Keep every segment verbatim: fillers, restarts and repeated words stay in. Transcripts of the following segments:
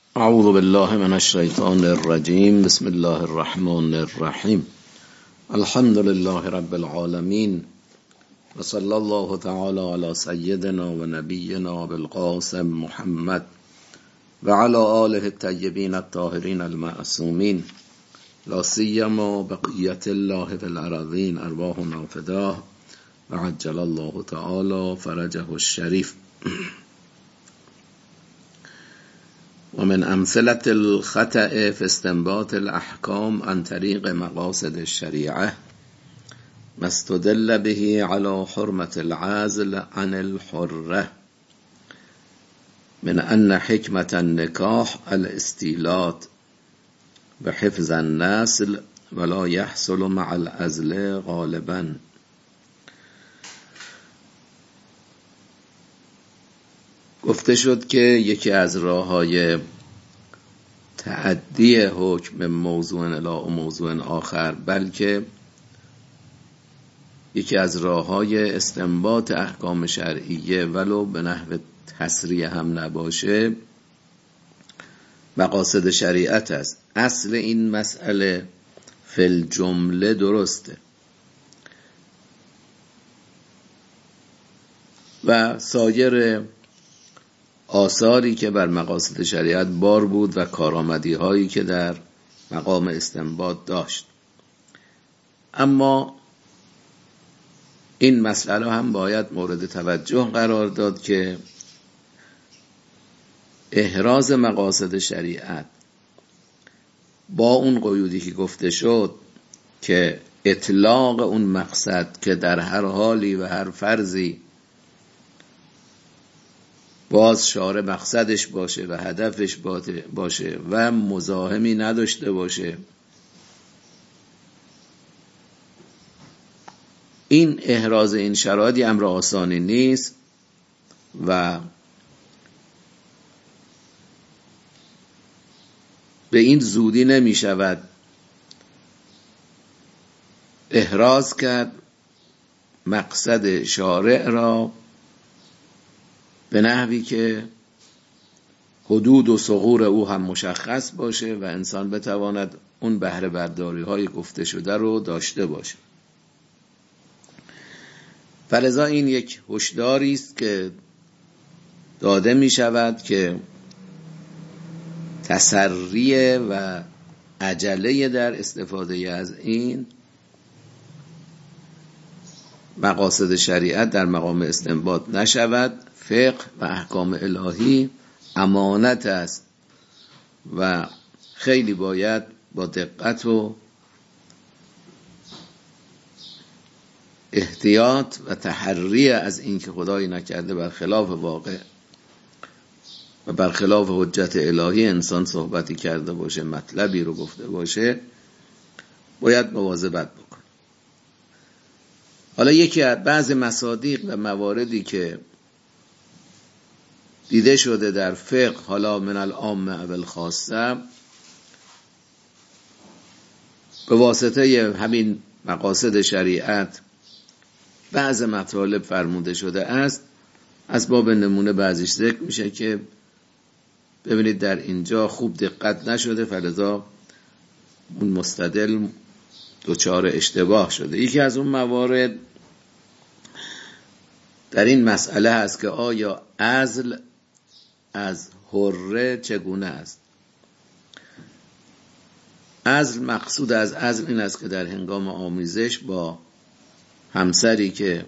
اعوذ بالله من الشیطان الرجیم. بسم الله الرحمن الرحیم. الحمد لله رب العالمین و صلی الله تعالی علی سیدنا و نبینا بالقاسم محمد و علی آله الطیبین الطاهرین المعصومین لا سیما بقیت الله فی الارضین ارواحنا فداه و عجل الله تعالی فرجه الشریف. ومن امثلة الخطأ في استنباط الأحكام عن طريق مقاصد الشريعة ما استدل به على حرمة العزل عن الحرة من أن حكمة النكاح الاستيلات بحفظ النسل ولا يحصل مع العزل غالبا. گفته شد که یکی از راه‌های تعدی حکم موضوع الی موضوع آخر، بلکه یکی از راه‌های استنباط احکام شرعیه ولو به نحو تسریع هم نباشه، مقاصد شریعت است. اصل این مسئله فی الجمله درسته و سایر آثاری که بر مقاصد شریعت بار بود و کارآمدی هایی که در مقام استنباط داشت. اما این مسئله هم باید مورد توجه قرار داد که احراز مقاصد شریعت با اون قیودی که گفته شد که اطلاق اون مقصد که در هر حالی و هر فرضی باز شارع مقصدش باشه و هدفش باشه و مزاحمی نداشته باشه، این احراز این شرایطی امر آسانی نیست و به این زودی نمی شود احراز کرد مقصد شارع را به نحوی که حدود و ثغور او هم مشخص باشه و انسان بتواند اون بهره برداری های گفته شده رو داشته باشه. فلذا این یک هشداری است که داده می شود که تسریع و عجله در استفاده از این مقاصد شریعت در مقام استنباط نشود. فقه و احکام الهی امانت است و خیلی باید با دقت و احتیاط و تحری از این که خدایی نکرده برخلاف واقع و برخلاف حجت الهی انسان صحبتی کرده باشه، مطلبی رو گفته باشه، باید مواظبت بکن. حالا یکی از بعض مصادیق و مواردی که دیده شده در فقه، حالا من العامه و الخاصه، به واسطه همین مقاصد شریعت بعض مطالب فرموده شده است. از باب نمونه بعضیش ذکر میشه که ببینید در اینجا خوب دقت نشده، فلذا اون مستدل دچار اشتباه شده. یکی از اون موارد در این مسئله هست که آیا عزل از حره چگونه است. عزل، مقصود از عزل این است که در هنگام آمیزش با همسری که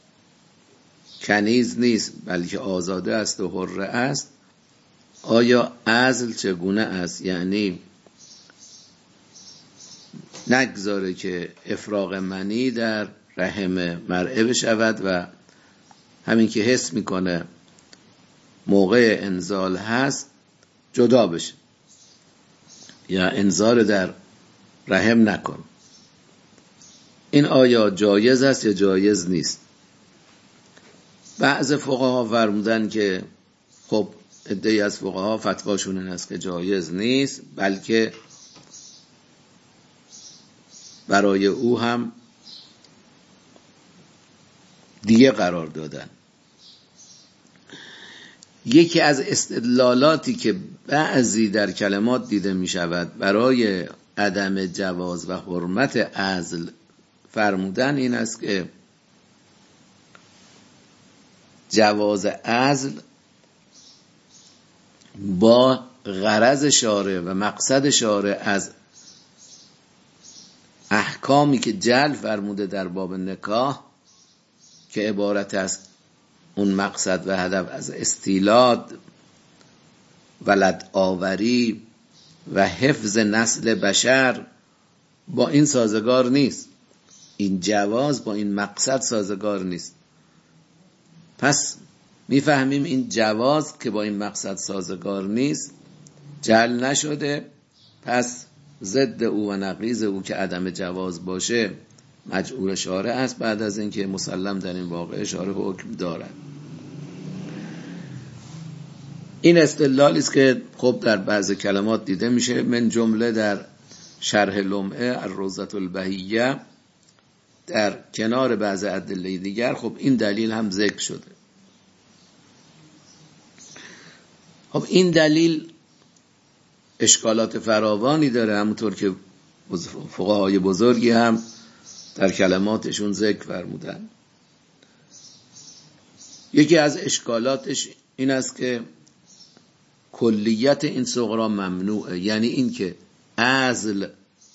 کنیز نیست بلکه آزاده است و حره است، آیا عزل چگونه است؟ یعنی نگذاره که افراغ منی در رحم مرئه بشود و همین که حس میکنه موقع انزال هست جدا بشه یا انزال در رحم نکن. این آیا جایز است یا جایز نیست؟ بعض فقها فرمودن که خب عده‌ای از فقها فتواشون این است که جایز نیست، بلکه برای او هم دیگه قرار دادن. یکی از استدلالاتی که بعضی در کلمات دیده می شود برای عدم جواز و حرمت عزل فرمودن این است که جواز عزل با غرض شارع و مقصد شارع از احکامی که جعل فرموده در باب نکاح که عبارت است اون مقصد و هدف از استیلاد، ولد آوری و حفظ نسل بشر، با این سازگار نیست. این جواز با این مقصد سازگار نیست. پس میفهمیم این جواز که با این مقصد سازگار نیست جعل نشده، پس ضد او و نقیض او که عدم جواز باشه مجعول شارع است، بعد از اینکه مسلم در این واقعه شارع حکم دارد. این استدلالی است که خب در بعض کلمات دیده میشه، من جمله در شرح لمعه الروضة البهیه در کنار بعض ادله دیگر خب این دلیل هم ذکر شده. خب این دلیل اشکالات فراوانی داره، همونطور که فقهای بزرگی هم در کلماتشون ذکر فرمودن. یکی از اشکالاتش این است که کلیت این صغرا ممنوعه، یعنی این که عزل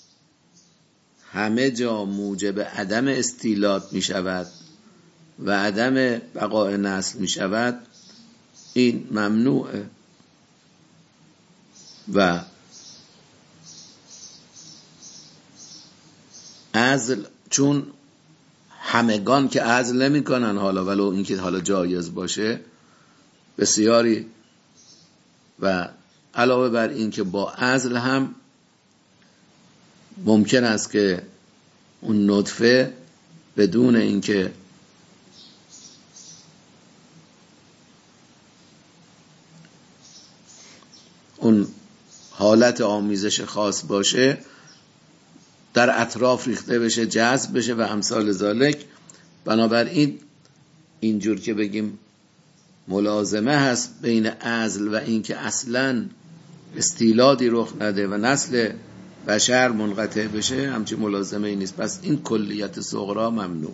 همه جا موجب عدم استیلاد می شود و عدم بقاء نسل می شود، این ممنوعه. و عزل چون همگان که عزل نمی کنن، حالا ولو این که حالا جایز باشه بسیاری، و علاوه بر این که با عزل هم ممکن است که اون نطفه بدون اینکه اون حالت آمیزش خاص باشه در اطراف ریخته بشه، جذب بشه و امثال ذالک. بنابراین اینجور که بگیم ملازمه هست بین عزل و این که اصلاً استیلادی رخ نده و نسل بشر منقطع بشه، همچی ملازمه ای نیست. پس این کلیت صغرا ممنوعه.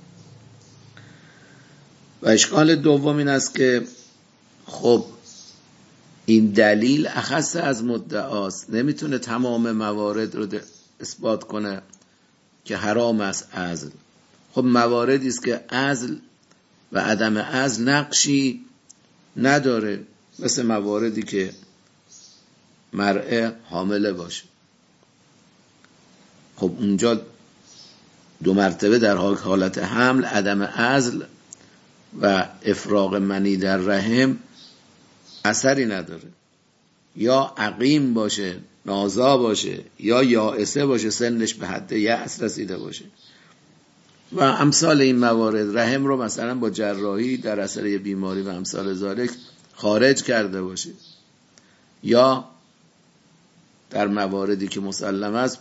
و اشکال دوم این است که خب این دلیل اخص از مدعاست، نمیتونه تمام موارد رو اثبات کنه که حرام است عزل. خب مواردی است که عزل و عدم عزل نقشی نداره، مثل مواردی که مرأة حامله باشه. خب اونجا دو مرتبه در حالت حمل عدم عزل و افراغ منی در رحم اثری نداره، یا عقیم باشه، نازا باشه، یا یائسه باشه، سنش به حد یأس رسیده باشه و امثال این موارد، رحم رو مثلا با جراحی در اثر یه بیماری و امثال ذالک خارج کرده باشه، یا در مواردی که مسلم است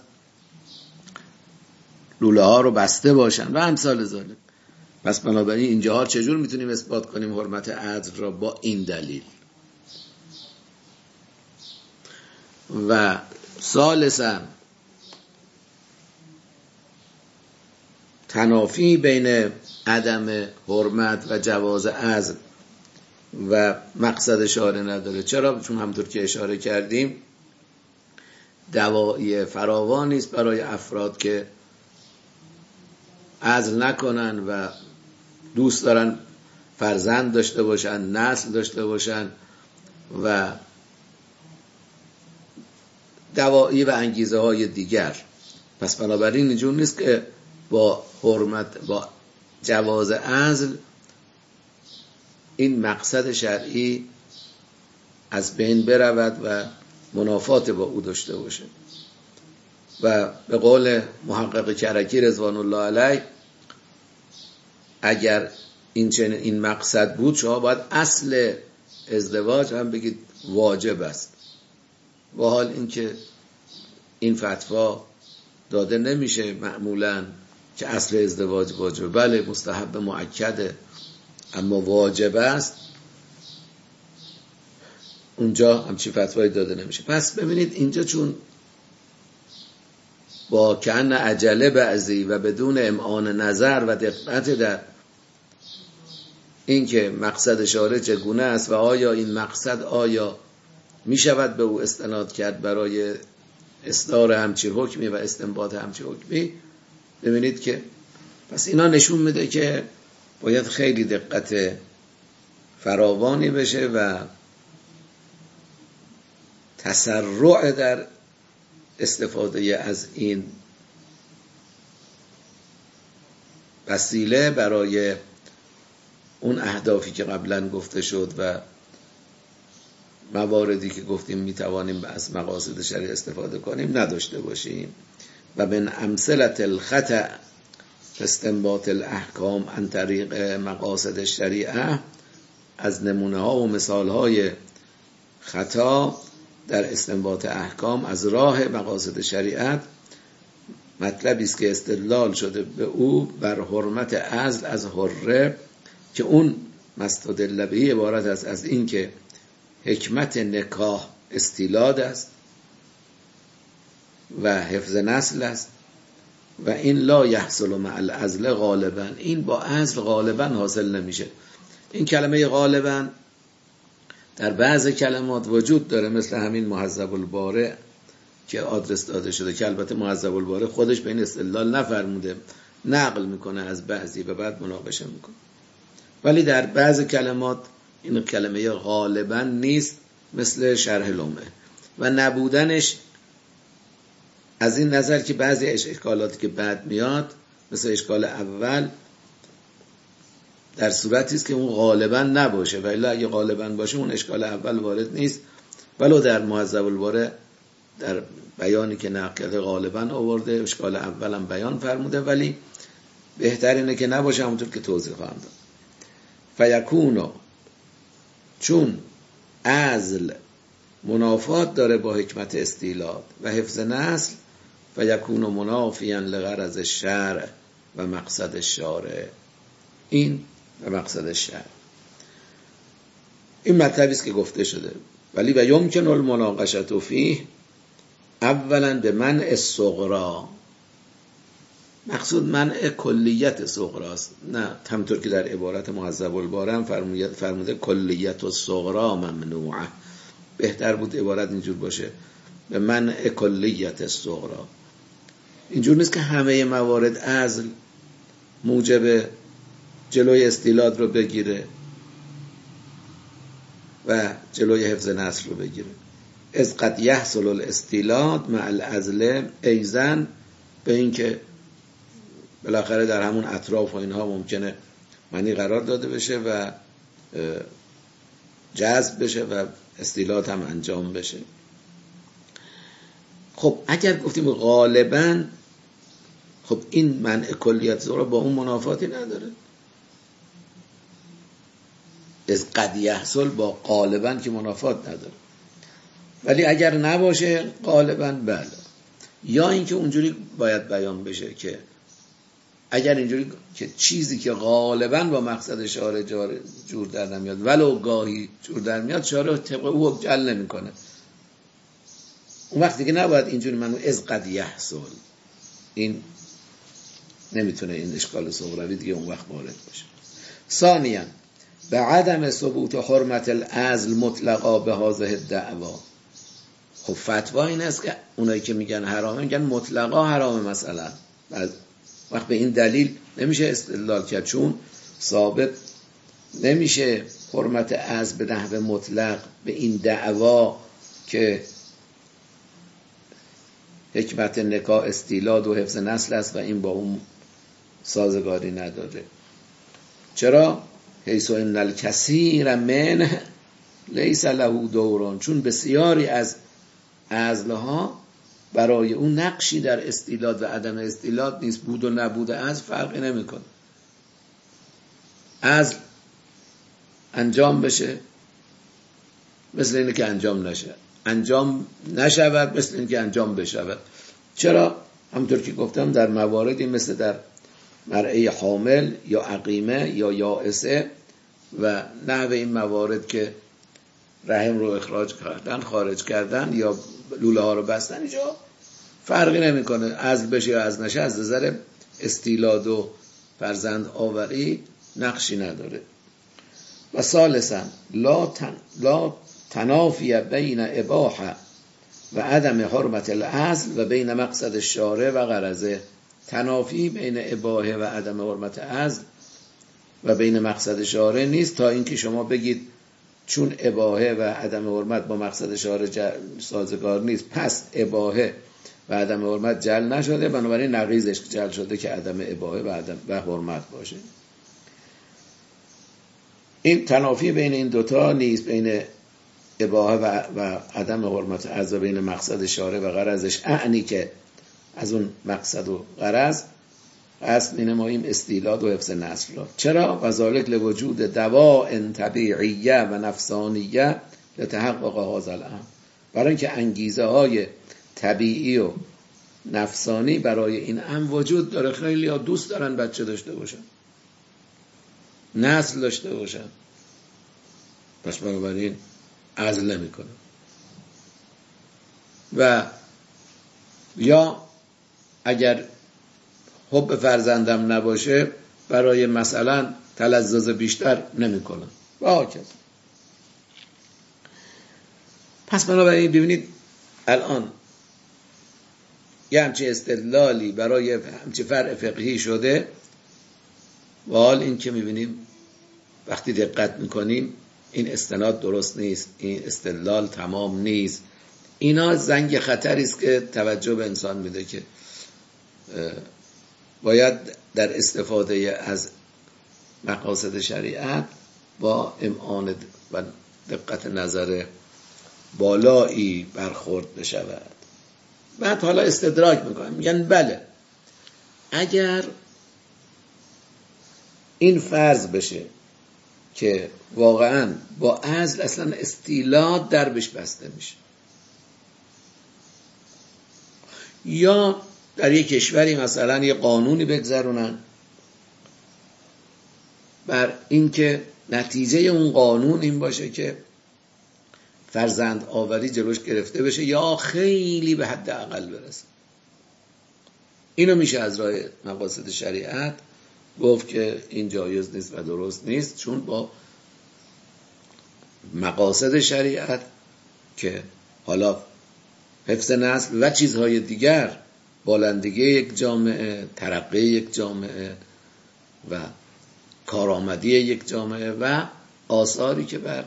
لوله ها رو بسته باشن و امثال ذالک. پس بنابراین اینجاها چجور میتونیم اثبات کنیم حرمت عزل را؟ با این دلیل. و ثالثاً تنافی بین عدم حرمت و جواز عزل و مقصد شارع نداره. چرا؟ چون همونطور که اشاره کردیم دواعی فراوانی است برای افراد که عزل نکنن و دوست دارن فرزند داشته باشن، نسل داشته باشن، و دواعی و انگیزه های دیگر. پس بنابراین اینجور نیست که با حرمت، با جواز عزل این مقصد شرعی از بین برود و منافات با او داشته باشه. و به قول محقق کرکی رضوان الله علیه، اگر این چنین این مقصد بود شما باید اصل ازدواج هم بگید واجب است، با حال اینکه این فتوا داده نمیشه معمولاً که اصل ازدواج واجب، بله مستحب مؤکده، اما واجب است. اونجا همچین فتوایی داده نمیشه. پس ببینید اینجا چون با کأن عجله بعضی و بدون امعان نظر و دقت در این که مقصد شارع چگونه است و آیا این مقصد آیا می شود به او استناد کرد برای اصدار همچین حکمی و استنباط همچین حکمی، ببینید که پس اینا نشون میده که باید خیلی دقت فراوانی بشه و تسرع در استفاده از این وسیله برای اون اهدافی که قبلا گفته شد و مواردی که گفتیم میتوانیم از مقاصد شریع استفاده کنیم نداشته باشیم. و من امثله الخطأ استنباط الاحکام عن طریق مقاصد شریعه، از نمونه ها و مثال های خطا در استنباط احکام از راه مقاصد شریعت، مطلبی است که استدلال شده به او بر حرمت عزل از حره، که اون مستدل به عبارت است از این که حکمت نکاح استیلاد است و حفظ نسل است و این لا یحصل مع العزل غالبا، این با عزل غالبا حاصل نمیشه. این کلمه غالبا در بعض کلمات وجود داره، مثل همین مهذب البارع که آدرس داده شده، که البته مهذب البارع خودش به این استدلال نفرموده، نقل میکنه از بعضی و بعد مناقشه میکنه. ولی در بعض کلمات این کلمه غالبا نیست، مثل شرح لمعه، و نبودنش از این نظر که بعضی اشکالاتی که بعد میاد، مثل اشکال اول، در صورتی است که اون غالبا نباشه، ولی اگه غالبا باشه اون اشکال اول وارد نیست. ولو در مهذب البارع در بیانی که نقل غالبا آورده اشکال اول هم بیان فرموده، ولی بهتر اینه که نباشه، همونطور که توضیح خواهم داد. فیکونو، چون عزل منافات داره با حکمت استیلاد و حفظ نسل، فیکونو منافیاً لغرض الشرع و مقصد الشارع، این و مقصد شرع. این مطلبی است که گفته شده. ولی و یمکن المناقشه فیه اولا به منع الصغرا، مقصود منع کلیت صغراست، نه همونطور که در عبارت مهذب البارع هم فرموده کلیت الصغرا ممنوعه. بهتر بود عبارت اینجور باشه، به منع کلیت الصغرا. اینجور نیست که همه موارد عزل موجب جلوی استیلاد رو بگیره و جلوی حفظ نسل رو بگیره. از قد یحصل الاستیلاد مع العزل ایزن، به این که بالاخره در همون اطراف و اینها ممکنه معنی قرار داده بشه و جذب بشه و استیلاد هم انجام بشه. خب اگر گفتیم غالباً، خب این منع کلیت صغرا با اون منافاتی نداره. از قد یحصل با غالباً که منافات نداره. ولی اگر نباشه غالباً بله. یا اینکه اونجوری باید بیان بشه که اگر اینجوری که چیزی که غالباً با مقصد شارع جور در نمیاد ولو گاهی جور در میاد، شارع طبق او جل نمیکنه، اون وقتی که نباید اینجوری منو از قد یحصل، این نمیتونه این اشکال صغروی دیگه اون وقت وارد باشه. ثانیاً به عدم ثبوت حرمت العزل مطلقا به هذه الدعوا. خب فتوا این است که اونایی که میگن حرامه میگن مطلقا حرامه، مثلا وقت به این دلیل نمیشه استدلال کرد، چون ثابت نمیشه حرمت عزل به نحو مطلق به این دعوا که حکمت نکاح استیلاد و حفظ نسل است و این با اون سازگاری نداره. چرا؟ حیث ان الکثیر منه لیس له دوران، چون بسیاری از عزلها برای اون نقشی در استیلاد و عدم استیلاد نیست، بود و نبود عزل فرقی نمیکنه. عزل انجام بشه مثل اینه که انجام نشه، انجام نشود مثل اینه که انجام بشود. چرا؟ همونطور که گفتم در مواردی مثل در مرعی حامل یا عقیمه یا یائسه و نحو این موارد که رحم رو اخراج کردن، خارج کردن یا لوله ها رو بستن، اینجا فرقی نمیکنه عزل بشه یا عزل نشه، از نظر استیلاد و فرزند آوری نقشی نداره. و ثالثا لا, تن لا تنافی بین اباحه و عدم حرمت العزل و بین مقصد الشارع و غرضه. تنافی بین اباحه و عدم حرمت عزل و بین مقصد شارع نیست تا اینکه شما بگید چون اباحه و عدم حرمت با مقصد شارع سازگار نیست پس اباحه و عدم حرمت جل نشده، بنابراین نقیضش جل شده که عدم اباحه و عدم و حرمت باشه. این تنافی بین این دوتا نیست، بین اباحه و, و عدم حرمت عزل و بین مقصد شارع و غرضش، اعنی که از اون مقصد و غرض اصل مینماییم استیلاد و حفظ نسل را. چرا؟ و ذالک لوجود دواء طبیعیه و نفسانیه لتحقق هذا الامر، برای اینکه انگیزه های طبیعی و نفسانی برای این امر وجود داره. خیلی ها دوست دارن بچه داشته باشن، نسل داشته باشن، پس بنابراین عزل نمی کنن. و یا اگر حب فرزندم نباشه برای مثلا تلذذ بیشتر نمی کنن و هاکذا. پس بنابراین ببینید الان یه همچین استدلالی برای همچین فرع فقهی شده و حال این که میبینیم وقتی دقت میکنیم این استناد درست نیست، این استدلال تمام نیست. اینا زنگ خطری است که توجه به انسان میده که باید در استفاده از مقاصد شریعت با امعان و دقت نظر بالایی برخورد بشود. بعد حالا استدراک میکنم، میگن بله اگر این فرض بشه که واقعا با عزل اصلا استیلاد دربش بسته میشه، یا در یک کشوری مثلا یه قانونی بگذرونن بر اینکه نتیجه اون قانون این باشه که فرزند آوری جلوش گرفته بشه یا خیلی به حد اقل برسه، اینو میشه از راه مقاصد شریعت گفت که این جایز نیست و درست نیست، چون با مقاصد شریعت که حالا حفظ نسل و چیزهای دیگر، بالندگی یک جامعه، ترقی یک جامعه و کارآمدی یک جامعه و آثاری که بر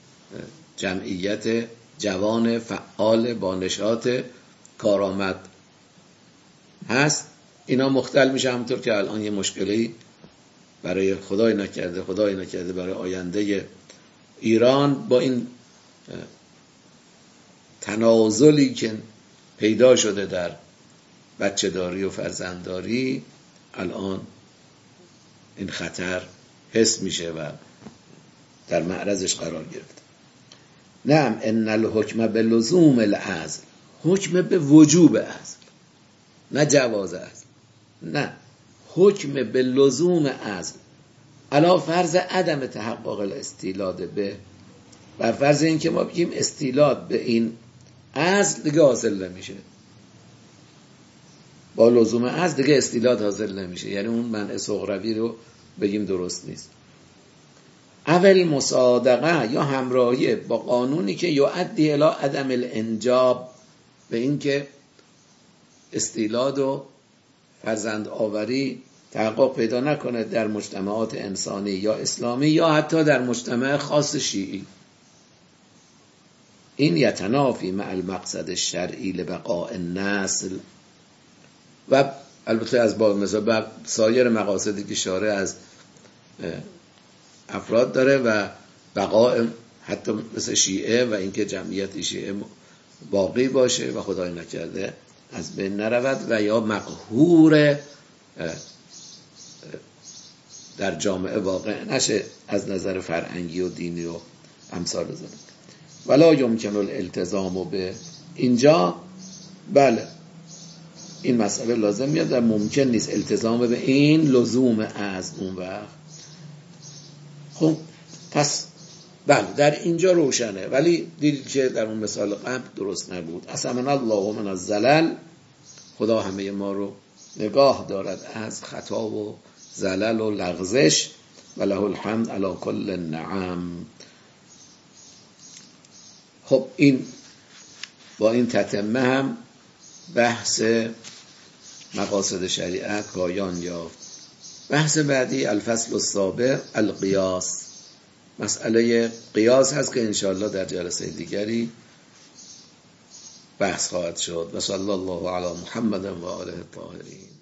جمعیت جوان فعال با نشاط کارآمد هست، اینا مختل میشه. همونطور که الان یه مشکلی برای خدای نکرده خدای نکرده برای آینده ایران با این تنازلی که پیدا شده در بچه داری و فرزندداری، الان این خطر حس میشه و در معرضش قرار گرفته. نعم ان الحکم بلزوم العزل، حکم به وجوب عزل، نه جواز عزل، نه حکم به لزوم عزل علا فرض عدم تحقق الاستیلاد به، بر فرض این که ما بگیم استیلاد به این عزل دیگه حاصل نمیشه، با لزوم عزل دیگه استیلاد حاصل نمیشه، یعنی اون منع صغروی رو بگیم درست نیست. اول مصادقه یا همراهی با قانونی که یؤدی الی عدم الانجاب، به این که استیلاد و فرزند آوری تحقق پیدا نکنه در مجتمعات انسانی یا اسلامی یا حتی در مجتمع خاص شیعی. این یتنافی مع المقصد الشرعی لبقاء النسل، و البته از با مثلا سایر مقاصدی که شارع از افراد داره و بقاء حتی مثل شیعه و اینکه جمعیت شیعه باقی باشه و خدای نکرده از بین نرود و یا مقهور در جامعه واقع نشه از نظر فرهنگی و دینی و امثال ذلک. ولا یمکن الالتزام به، اینجا بله این مسئله لازم میاد و ممکن نیست التزام به این لزوم از اون وقت. خب پس بله در اینجا روشنه، ولی دیدید که در اون مثال قبل درست نبود. اصلا الله من الزلل، خدا همه ما رو نگاه دارد از خطا و زلل و لغزش. و له الحمد علی کل نعم. خب این با این تتمه هم بحث مقاصد شریعت پایان یافت. بحث بعدی الفصل السابع القیاس، مسئله قیاس هست که انشاءالله در جلسه دیگری بحث خواهد شد. و صلی الله علی محمد و آله الطاهرین.